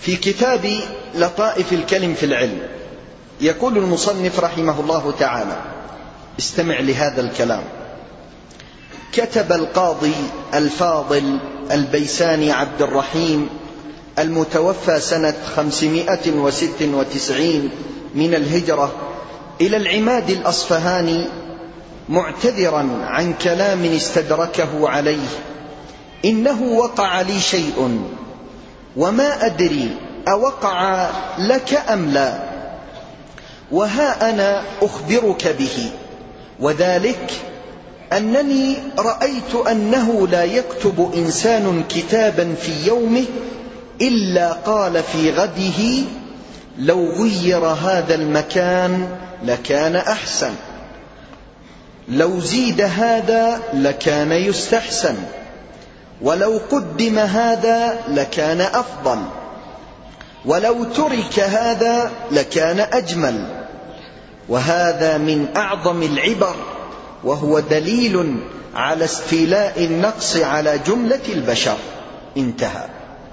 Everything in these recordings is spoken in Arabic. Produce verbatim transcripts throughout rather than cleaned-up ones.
في كتاب لطائف الكلم في العلم يقول المصنف رحمه الله تعالى: استمع لهذا الكلام. كتب القاضي الفاضل البيساني عبد الرحيم المتوفى سنة خمسمائة وستة وتسعين من الهجرة إلى العماد الأصفهاني معتذرا عن كلام استدركه عليه: إنه وقع لي شيء وما أدري أوقع لك أم لا، وها أنا أخبرك به، وذلك أنني رأيت أنه لا يكتب إنسان كتابا في يومه إلا قال في غده: لو غير هذا المكان لكان أحسن، لو زيد هذا لكان يستحسن، ولو قدم هذا لكان أفضل، ولو ترك هذا لكان أجمل. وهذا من أعظم العبر، وهو دليل على استيلاء النقص على جملة البشر. انتهى.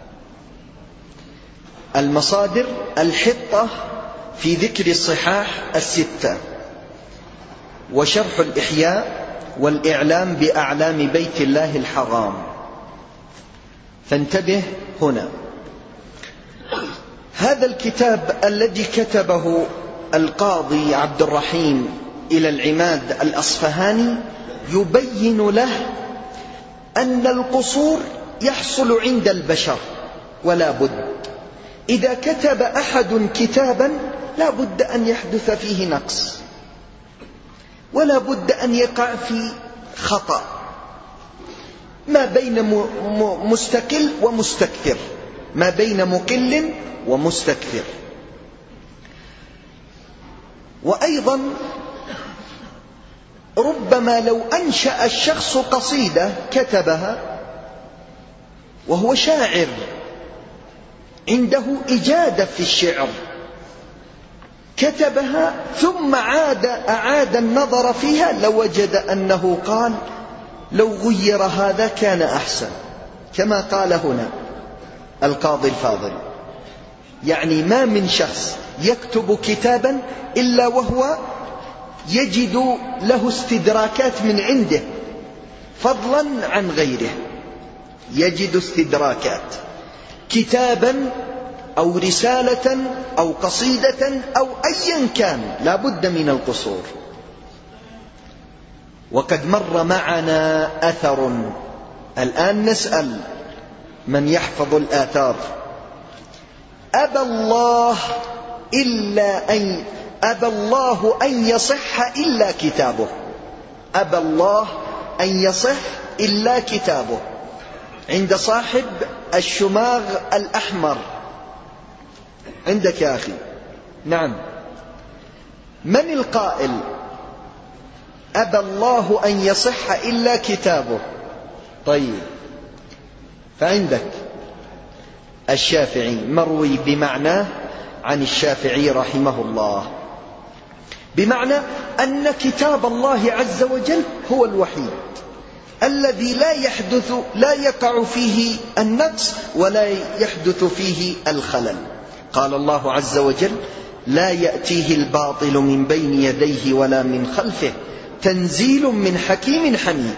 المصادر: الحطة في ذكر الصحاح الستة، وشرح الإحياء، والإعلام بأعلام بيت الله الحرام. فانتبه هنا، هذا الكتاب الذي كتبه القاضي عبد الرحيم إلى العماد الأصفهاني يبين له أن القصور يحصل عند البشر، ولا بد إذا كتب أحد كتابا لا بد أن يحدث فيه نقص، ولا بد أن يقع في خطأ ما بين مستقل ومستكثر، ما بين مقل ومستكثر. وأيضا ربما لو أنشأ الشخص قصيدة كتبها وهو شاعر عنده إجادة في الشعر، كتبها ثم عاد أعاد النظر فيها لوجد أنه قال: لو غير هذا كان أحسن، كما قال هنا القاضي الفاضل. يعني ما من شخص يكتب كتابا إلا وهو يجد له استدراكات من عنده فضلا عن غيره، يجد استدراكات، كتابا أو رسالة أو قصيدة أو أيا كان، لا بد من القصور. وقد مر معنا أثر، الآن نسأل من يحفظ الآثار: أبى الله إلا أن أبى الله أن يصح إلا كتابه، أبى الله أن يصح إلا كتابه، عند صاحب الشماغ الأحمر. عندك يا أخي؟ نعم. من القائل أبى الله أن يصح إلا كتابه؟ طيب، فعندك الشافعي مروي بمعناه عن الشافعي رحمه الله، بمعنى أن كتاب الله عز وجل هو الوحيد الذي لا يحدث لا يقع فيه النقص ولا يحدث فيه الخلل. قال الله عز وجل: لا يأتيه الباطل من بين يديه ولا من خلفه تنزيل من حكيم حميد.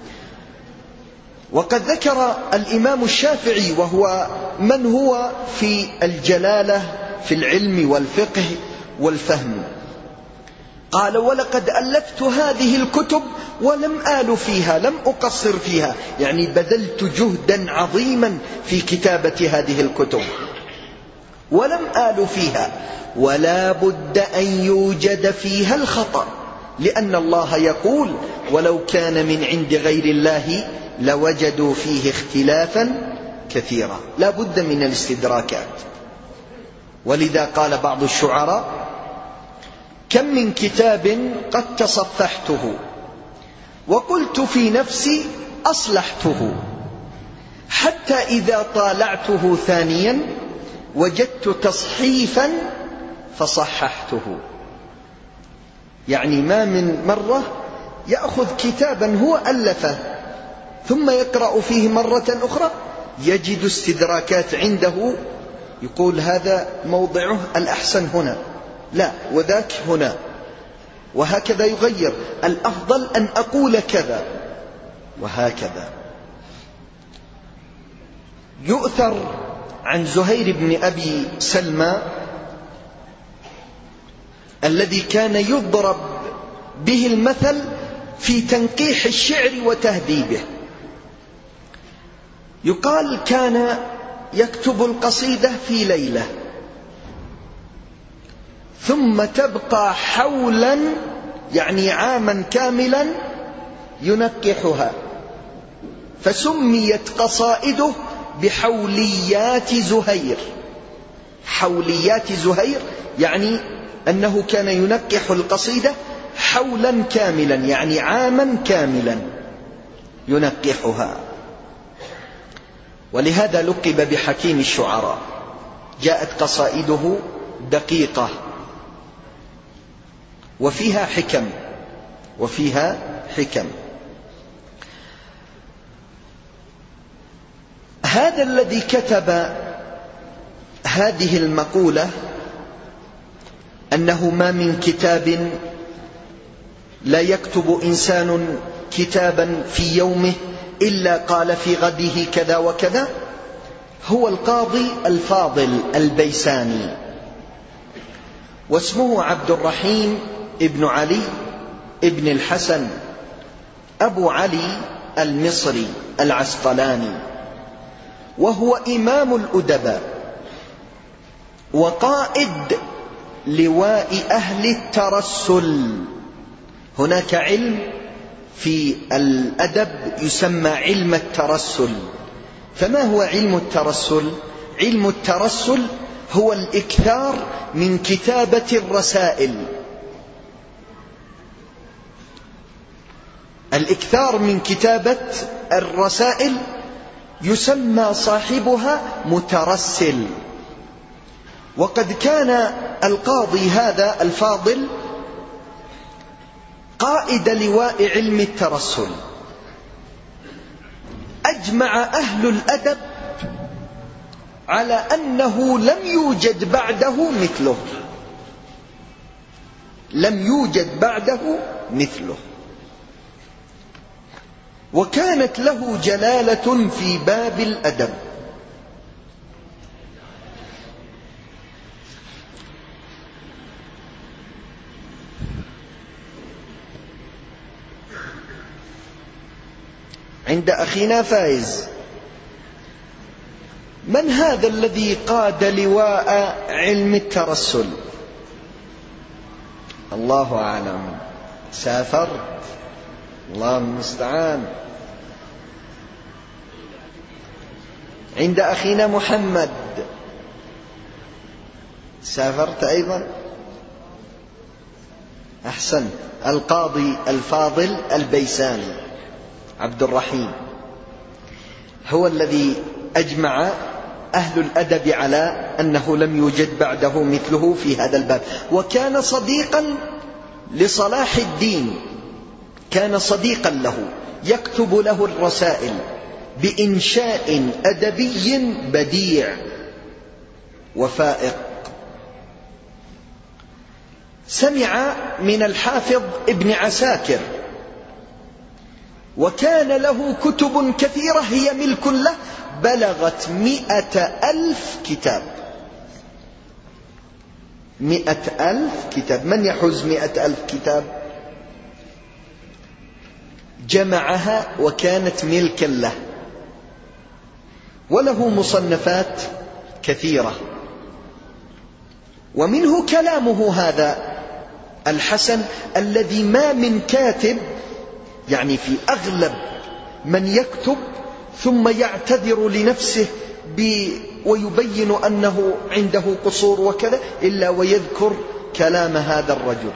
وقد ذكر الإمام الشافعي، وهو من هو في الجلالة في العلم والفقه والفهم، قال: ولقد ألفت هذه الكتب ولم آل فيها، لم أقصر فيها، يعني بذلت جهدا عظيما في كتابة هذه الكتب ولم آل فيها، ولا بد أن يوجد فيها الخطأ، لأن الله يقول: ولو كان من عند غير الله لوجدوا فيه اختلافا كثيرا. لا بد من الاستدراكات. ولذا قال بعض الشعراء: كم من كتاب قد تصفحته وقلت في نفسي أصلحته، حتى إذا طالعته ثانيا وجدت تصحيفا فصححته. يعني ما من مرة يأخذ كتابا هو ألفه ثم يقرأ فيه مرة أخرى يجد استدراكات عنده يقول هذا موضعه الأحسن هنا، لا وذاك هنا، وهكذا يغير، الأفضل أن أقول كذا، وهكذا. يؤثر عن زهير بن أبي سلمى الذي كان يضرب به المثل في تنقيح الشعر وتهذيبه. يقال كان يكتب القصيدة في ليلة ثم تبقى حولا، يعني عاما كاملا، ينقحها، فسميت قصائده بحوليات زهير. حوليات زهير يعني أنه كان ينقح القصيدة حولا كاملا، يعني عاما كاملا ينقحها، ولهذا لقب بحكيم الشعراء. جاءت قصائده دقيقة وفيها حكم وفيها حكم. هذا الذي كتب هذه المقولة أنه ما من كتاب لا يكتب إنسان كتابا في يومه إلا قال في غده كذا وكذا، هو القاضي الفاضل البيساني، واسمه عبد الرحيم ابن علي ابن الحسن أبو علي المصري العسقلاني، وهو إمام الأدباء وقائد لواء أهل الترسل. هناك علم في الأدب يسمى علم الترسل. فما هو علم الترسل؟ علم الترسل هو الإكثار من كتابة الرسائل. الإكثار من كتابة الرسائل يسمى صاحبها مترسل. وقد كان القاضي هذا الفاضل قائد لواء علم الترسل. أجمع أهل الأدب على أنه لم يوجد بعده مثله، لم يوجد بعده مثله، وكانت له جلالة في باب الأدب. عند أخينا فايز، من هذا الذي قاد لواء علم الترسل؟ الله أعلم، سافرت، الله المستعان. عند أخينا محمد، سافرت أيضا، أحسنت، القاضي الفاضل البيساني عبد الرحيم هو الذي أجمع أهل الأدب على أنه لم يوجد بعده مثله في هذا الباب. وكان صديقا لصلاح الدين، كان صديقا له، يكتب له الرسائل بإنشاء أدبي بديع وفائق. سمع من الحافظ ابن عساكر، وكان له كتب كثيرة هي ملك له، بلغت مئة ألف كتاب. مئة ألف كتاب، من يحوز مئة ألف كتاب؟ جمعها وكانت ملكا له، وله مصنفات كثيرة، ومنه كلامه هذا الحسن الذي ما من كاتب، يعني في أغلب من يكتب ثم يعتذر لنفسه ويبين أنه عنده قصور وكذا إلا ويذكر كلام هذا الرجل،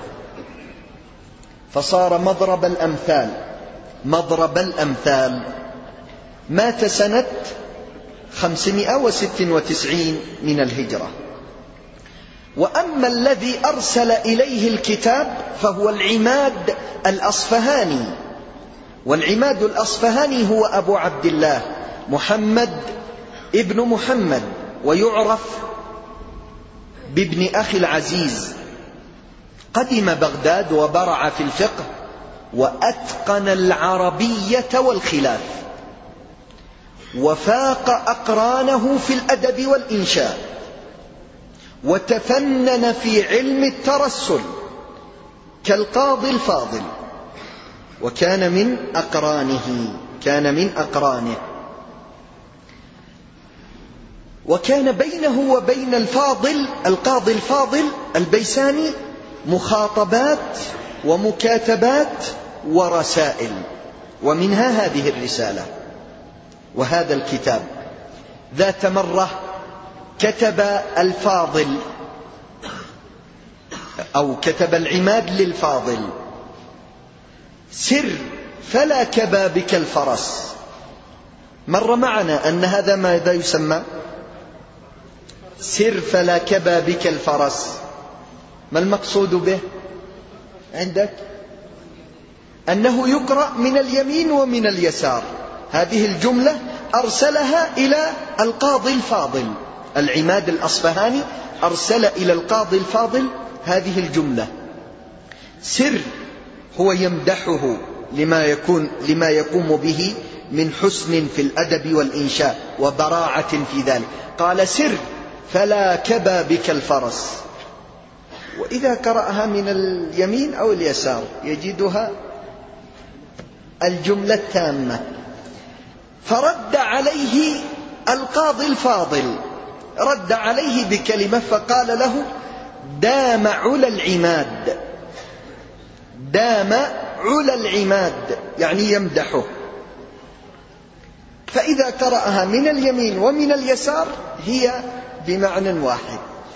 فصار مضرب الأمثال. مضرب الأمثال. مات سنة خمسمائة وستة وتسعين من الهجرة. وأما الذي أرسل إليه الكتاب فهو العماد الأصفهاني، والعماد الأصفهاني هو أبو عبد الله محمد ابن محمد، ويعرف بابن أخي العزيز، قدم بغداد وبرع في الفقه وأتقن العربية والخلاف، وفاق أقرانه في الأدب والإنشاء، وتفنن في علم الترسل كالقاضي الفاضل، وكان من أقرانه كان من أقرانه وكان بينه وبين الفاضل القاضي الفاضل البيساني مخاطبات ومكاتبات ورسائل، ومنها هذه الرسالة وهذا الكتاب. ذات مرة كتب الفاضل أو كتب العماد للفاضل: سر فلا كبابك الفرس. مر معنا أن هذا ماذا يسمى؟ سر فلا كبابك الفرس. ما المقصود به عندك؟ أنه يقرأ من اليمين ومن اليسار. هذه الجملة أرسلها إلى القاضي الفاضل، العماد الأصفهاني أرسل إلى القاضي الفاضل هذه الجملة. سر هو يمدحه لما يكون لما يقوم به من حسن في الأدب والإنشاء وبراعة في ذلك. قال: سر فلا كبابك الفرس. وإذا قرأها من اليمين أو اليسار يجدها الجملة التامة. فرد عليه القاضي الفاضل، رد عليه بكلمة فقال له: دام علا العماد. دام علا العماد يعني يمدحه. فإذا قرأها من اليمين ومن اليسار هي بمعنى واحد.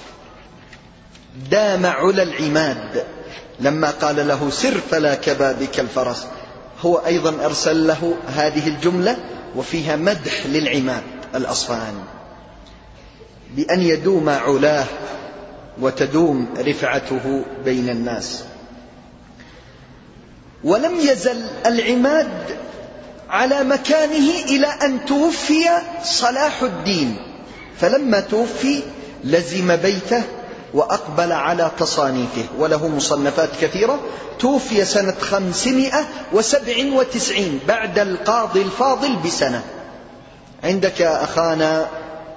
دام علا العماد لما قال له: سر فلا كبابك الفرس، هو أيضا أرسل له هذه الجملة وفيها مدح للعماد الأصفهاني بأن يدوم علاه وتدوم رفعته بين الناس. ولم يزل العماد على مكانه إلى أن توفي صلاح الدين، فلما توفي لزم بيته وأقبل على تصانيفه، وله مصنفات كثيرة. توفي سنة خمسمائة وسبع وتسعين بعد القاضي الفاضل بسنة. عندك يا أخانا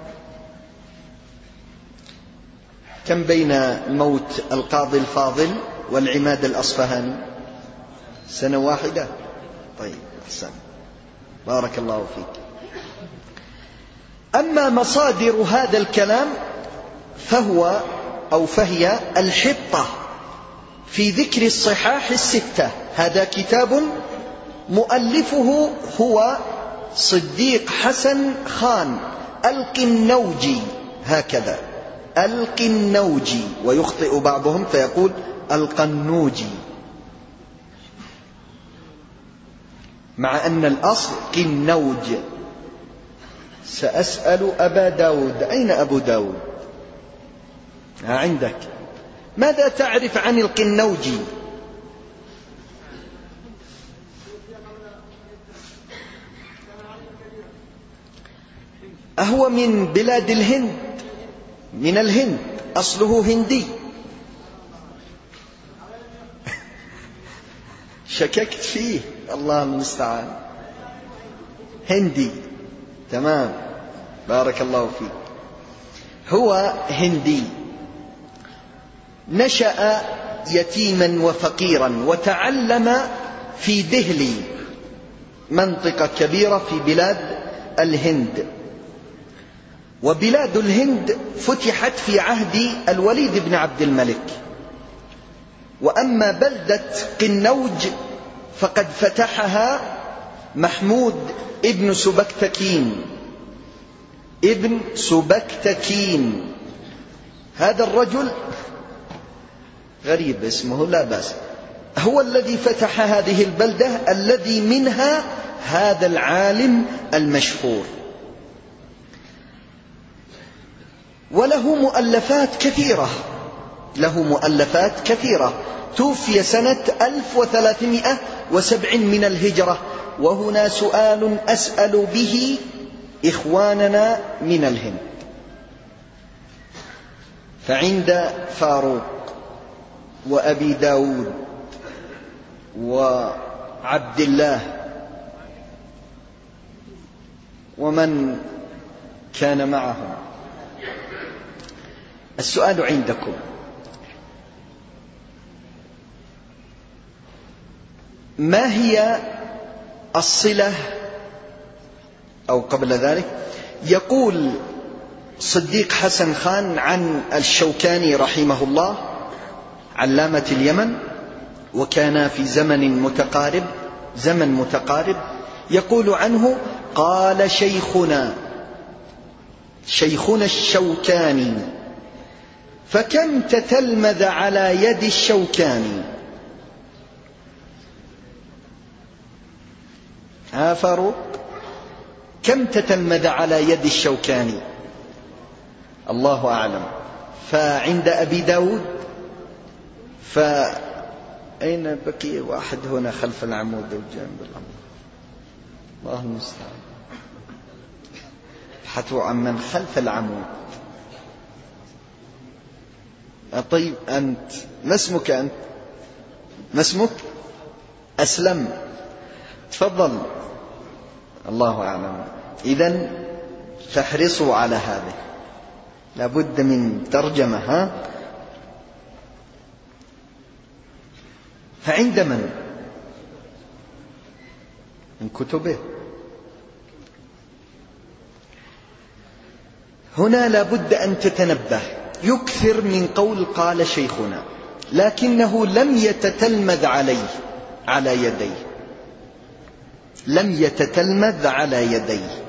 كم بين موت القاضي الفاضل والعماد الأصفهاني؟ سنة واحدة. طيب أحسن، بارك الله فيك. أما مصادر هذا الكلام فهو أو فهي الحطة في ذكر الصحاح الستة. هذا كتاب مؤلفه هو صديق حسن خان القنوجي، هكذا القنوجي، ويخطئ بعضهم فيقول القنوجي، مع أن الأصل قنوج. سأسأل أبا داود: أين أبو داود؟ ها عندك. ماذا تعرف عن القنوجي؟ أهو من بلاد الهند، من الهند، أصله هندي. شككت فيه، الله المستعان. هندي، تمام، بارك الله فيك. هو هندي، نشأ يتيما وفقيرا، وتعلم في دهلي، منطقة كبيرة في بلاد الهند. وبلاد الهند فتحت في عهد الوليد بن عبد الملك. وأما بلدة قنوج فقد فتحها محمود ابن سبكتكين. ابن سبكتكين هذا الرجل غريب اسمه، لا بأس، هو الذي فتح هذه البلدة الذي منها هذا العالم المشهور. وله مؤلفات كثيرة، له مؤلفات كثيرة. توفي سنة ألف وثلاثمائة وسبع من الهجرة. وهنا سؤال أسأل به إخواننا من الهند، فعند فاروق وأبي داود وعبد الله ومن كان معهم. السؤال عندكم: ما هي الصلة؟ أو قبل ذلك، يقول صديق حسن خان عن الشوكاني رحمه الله علامة اليمن، وكان في زمن متقارب زمن متقارب يقول عنه: قال شيخنا شيخنا الشوكاني، فكم تتلمذ على يد الشوكاني. ها فاروق، كم تتلمذ على يد الشوكاني؟ الله أعلم. فعند أبي داود، فأين بقي واحد هنا خلف العمود وجنب العمود؟ الله المستعان. ابحثوا عن من خلف العمود. طيب أنت ما اسمك؟ أنت ما اسمك؟ أسلم، تفضل. الله أعلم. إذن فاحرصوا على هذا، لابد من ترجمة. ها؟ فعند من؟ من كتبه. هنا لابد أن تتنبه، يكثر من قول قال شيخنا، لكنه لم يتتلمذ عليه على يديه، لم يتتلمذ على يديه،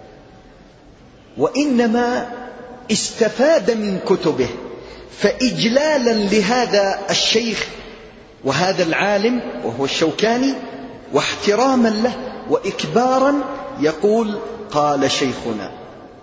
وإنما استفاد من كتبه. فإجلالا لهذا الشيخ وهذا العالم وهو الشوكاني، واحتراما له وإكبارا، يقول قال شيخنا.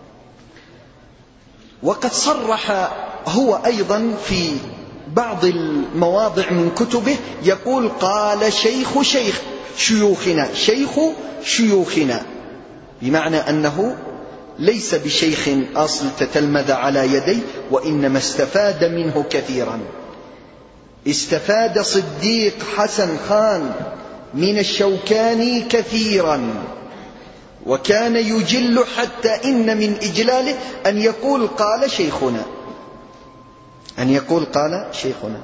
وقد صرح هو أيضا في بعض المواضع من كتبه، يقول قال شيخ شيخ شيوخنا، شيخ شيوخنا، بمعنى أنه ليس بشيخ أصل تتلمذ على يديه، وإنما استفاد منه كثيرا. استفاد صديق حسن خان من الشوكاني كثيرا، وكان يجل حتى إن من إجلاله أن يقول قال شيخنا، أن يقول قال شيخنا.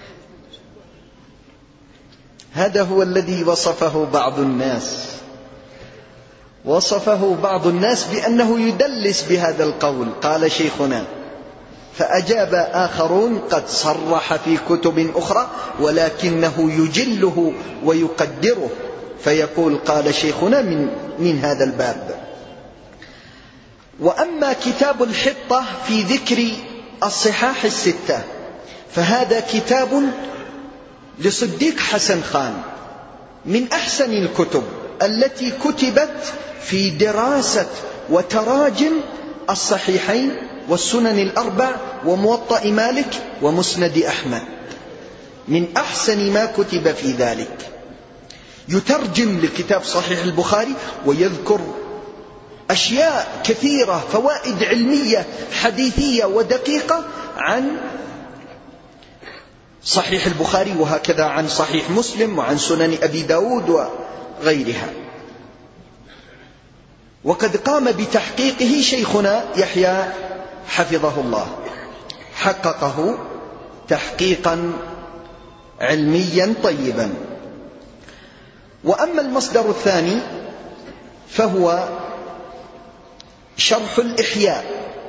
هذا هو الذي وصفه بعض الناس، وصفه بعض الناس بأنه يدلس بهذا القول قال شيخنا، فأجاب آخرون قد صرح في كتب أخرى ولكنه يجله ويقدره، فيقول قال شيخنا من, من هذا الباب. وأما كتاب الحطة في ذكر الصحاح الستة، فهذا كتاب لصديق حسن خان، من أحسن الكتب التي كتبت في دراسة وتراجم الصحيحين والسنن الأربع وموطأ مالك ومسند أحمد، من أحسن ما كتب في ذلك. يترجم لكتاب صحيح البخاري ويذكر أشياء كثيرة، فوائد علمية حديثية ودقيقة عن صحيح البخاري، وهكذا عن صحيح مسلم وعن سنن أبي داود وغيرها. وقد قام بتحقيقه شيخنا يحيى حفظه الله، حققه تحقيقا علميا طيبا. وأما المصدر الثاني فهو شرح الإحياء،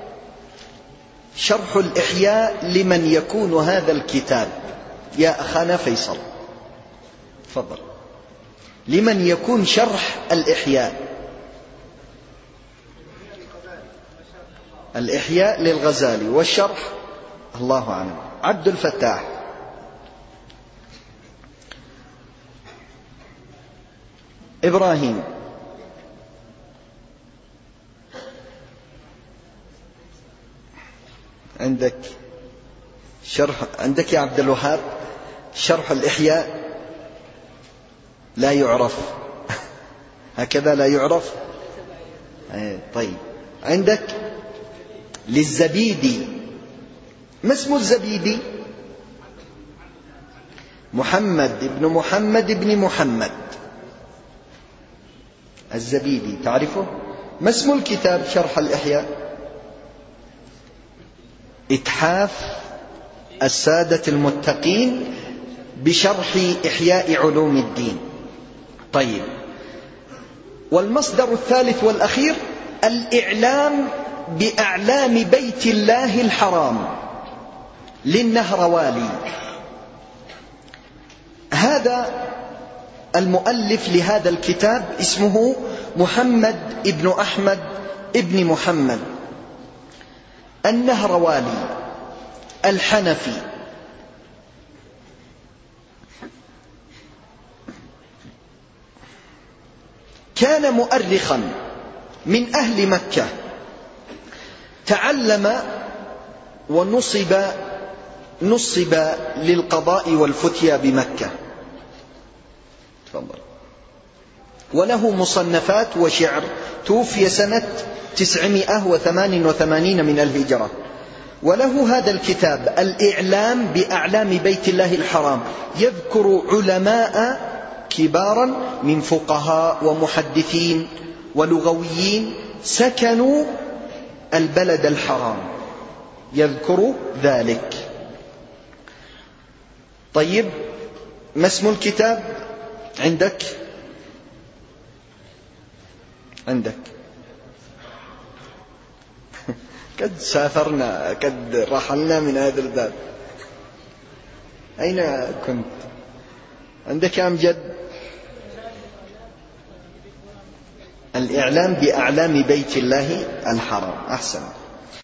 شرح الإحياء لمن يكون هذا الكتاب. يا أخانا فيصل تفضل. لمن يكون شرح الإحياء؟ الإحياء للغزالي، والشرح الله أعلم عبد الفتاح. إبراهيم. عندك شرح، عندك يا عبد الوهاب شرح الإحياء؟ لا يعرف هكذا، لا يعرف. طيب، عندك للزبيدي ما اسم الزبيدي؟ محمد بن محمد بن محمد الزبيدي، تعرفه؟ ما اسم الكتاب شرح الإحياء؟ إتحاف السادة المتقين بشرح إحياء علوم الدين. طيب، والمصدر الثالث والأخير الإعلام بأعلام بيت الله الحرام للنهروالي. هذا المؤلف لهذا الكتاب اسمه محمد ابن أحمد ابن محمد النهروالي الحنفي، كان مؤرخا من أهل مكة، تعلم ونصب نصب للقضاء والفتيا بمكة، تفضل. وله مصنفات وشعر، توفي سنة تسعمائة وثمان وثمانين من الهجرة. وله هذا الكتاب الإعلام بأعلام بيت الله الحرام، يذكر علماء كبارا من فقهاء ومحدثين ولغويين سكنوا البلد الحرام، يذكر ذلك. طيب، ما اسم الكتاب عندك؟ عندك قد سافرنا، قد رحلنا من هذا الباب. أين كنت؟ عندك يا أمجد؟ الإعلام بأعلام بيت الله الحرام، أحسن.